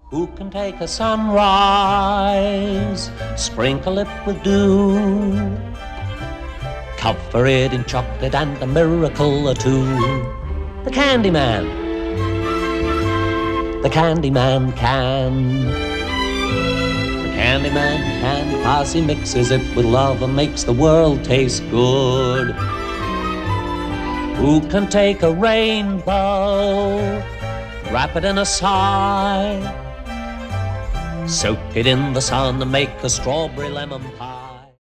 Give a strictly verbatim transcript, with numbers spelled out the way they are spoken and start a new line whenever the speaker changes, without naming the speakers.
Who can take a sunrise, sprinkle it with dew, cover it in chocolate and a miracle or two? The Candyman, the Candyman can. The Candyman can, 'cause he mixes it with love and makes the world taste good. Who can take a rainbow, wrap it in a sigh, soak it in the sun and make a strawberry lemon pie?